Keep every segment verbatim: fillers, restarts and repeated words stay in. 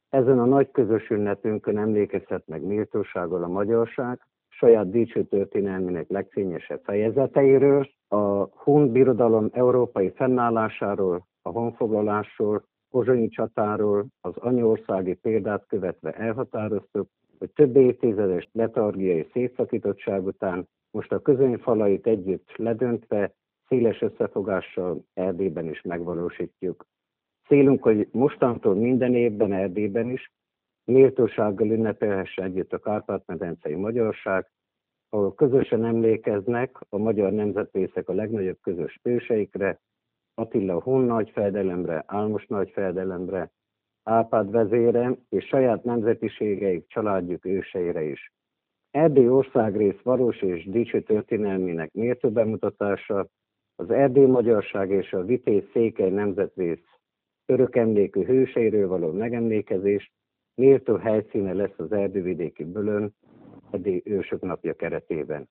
Ezen a nagy közös ünnepünkön emlékezhet meg méltósággal a magyarság, saját dicső történelmének legfényesebb fejezeteiről, a hun birodalom európai fennállásáról, a honfoglalásról, pozsonyi csatáról, az anyaországi példát követve elhatároztuk, hogy több évtizedes letargiai szétszakítottság után most a közöny falait együtt ledöntve, széles összefogással Erdélyben is megvalósítjuk. Célunk, hogy mostantól minden évben Erdélyben is méltósággal ünnepelhesse együtt a Kárpát-medencei magyarság, ahol közösen emlékeznek a magyar nemzetrészek a legnagyobb közös őseikre, Attila hun nagyfejedelemre, Álmos nagyfejedelemre, Árpád vezére és saját nemzetiségeik, családjuk őseire is. Erdély országrész valós és dicső történelmének méltó bemutatása, az erdély magyarság és a Vitéz Székely nemzetrész örökemlékű hőseiről való megemlékezés méltó helyszíne lesz az erdővidéki Bölön, Erdély ősök napja keretében.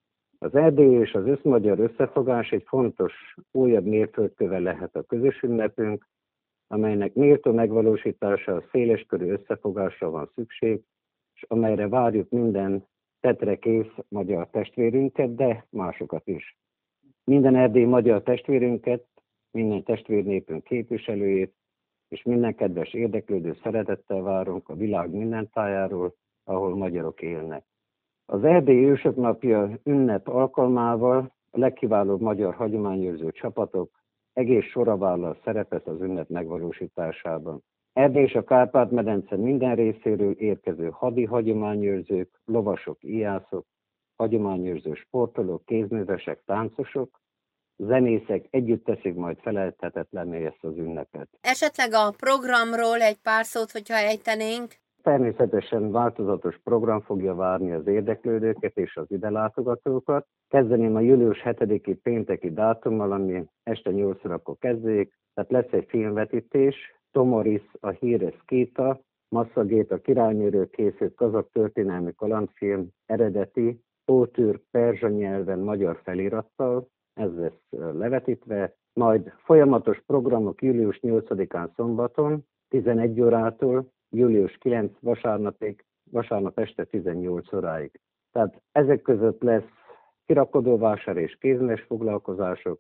Az erdélyi és az összmagyar összefogás egy fontos, újabb mérföldköve lehet a közös ünnepünk, amelynek méltó megvalósítása a széleskörű összefogásra van szükség, és amelyre várjuk minden tetre kész magyar testvérünket, de másokat is. Minden erdélyi magyar testvérünket, minden testvérnépünk képviselőjét, és minden kedves érdeklődő szeretettel várunk a világ minden tájáról, ahol magyarok élnek. Az Erdélyi Ősök Napja ünnep alkalmával a legkiválóbb magyar hagyományőrző csapatok egész sora vállal szerepet az ünnep megvalósításában. Erdély és a Kárpát-medence minden részéről érkező hadi hagyományőrzők, lovasok, íjászok, hagyományőrző sportolók, kézművesek, táncosok, zenészek együtt teszik majd felelthetetlenné ezt az ünnepet. Esetleg a programról egy pár szót, hogyha ejtenénk? Természetesen változatos program fogja várni az érdeklődőket és az ide látogatókat. Kezdeném a július hetediki pénteki dátummal, ami este nyolc órakor kezdődik. Tehát lesz egy filmvetítés, Tomoris a híres Kéta, Masszagéta királynőről készült kazak történelmi kalandfilm, eredeti, ótürk perzsa nyelven magyar felirattal, ez lesz levetítve, majd folyamatos programok július nyolcadikán szombaton, tizenegy órától, július kilencedike vasárnapig, vasárnap este tizennyolc óráig. Tehát ezek között lesz kirakodóvásár és kézműves foglalkozások,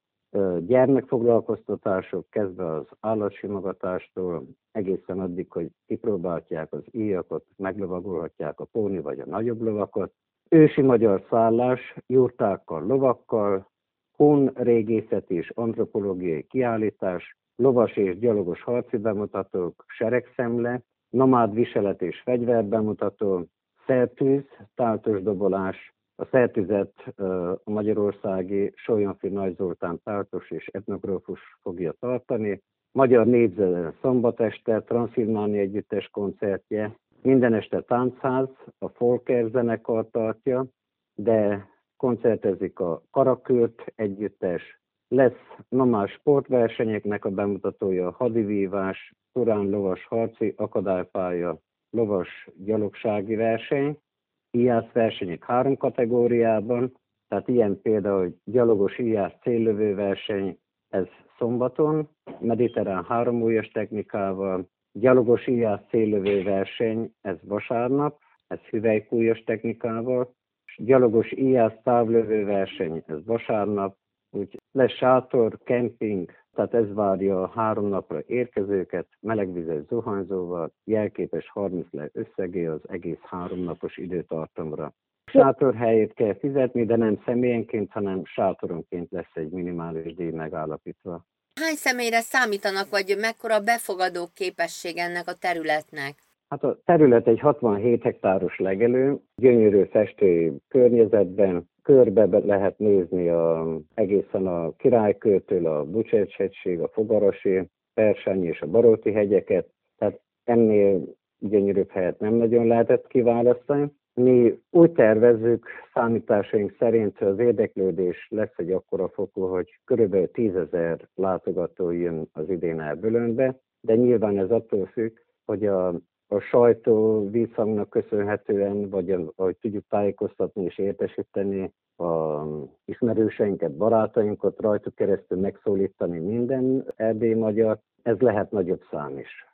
gyermekfoglalkoztatások, kezdve az állatsimogatástól, egészen addig, hogy kipróbálják az íjakat, meglovagolhatják a póni vagy a nagyobb lovakat, ősi magyar szállás, jurtákkal, lovakkal, hun régészeti és antropológiai kiállítás, lovas és gyalogos harci bemutatók, seregszemle, nomád viselet és fegyverbemutató, szertűz, táltos dobolás, a szertűzet a magyarországi Solyonfi Nagy Zoltán táltos és etnogrófus fogja tartani, magyar népzene szombat este, Transzilvánia együttes koncertje, minden este táncház, a Folker zenekar tartja, de koncertezik a Karakürt együttes, lesz nomás sportversenyeknek a bemutatója, hadivívás, turán lovas harci akadálypálya, lovas gyalogsági verseny, íjász versenyek három kategóriában, tehát ilyen például, hogy gyalogos íjász céllövő verseny, ez szombaton, mediterrán három ujjas technikával, gyalogos íjász céllövő verseny, ez vasárnap, ez hüvelykújas technikával, gyalogos íjász távlövő verseny, ez vasárnap, úgy lesz sátor, kemping, tehát ez várja a három napra érkezőket, melegvizes zuhanyzóval, jelképes harminc le összegé az egész háromnapos időtartamra. Sátorhelyét kell fizetni, de nem személyenként, hanem sátoronként lesz egy minimális díj megállapítva. Hány személyre számítanak, vagy mekkora befogadó képesség ennek a területnek? Hát a terület egy hatvanhét hektáros legelő, gyönyörű festői környezetben, körbe lehet nézni a, egészen a Királykörtől a Bucsecs-hegység, a Fogarasi, Persányi és a Baróti hegyeket, tehát ennél gyönyörűbb helyet nem nagyon lehetett kiválasztani. Mi úgy tervezzük, számításaink szerint az érdeklődés lesz egy akkora fokú, hogy körülbelül tízezer látogató jön az idén el Bölönbe, de nyilván ez attól függ, hogy a a sajtó vízhangnak köszönhetően, vagy ahogy tudjuk tájékoztatni és értesíteni a ismerőseinket, barátainkat, rajtuk keresztül megszólítani minden erdélyi magyar, ez lehet nagyobb szám is.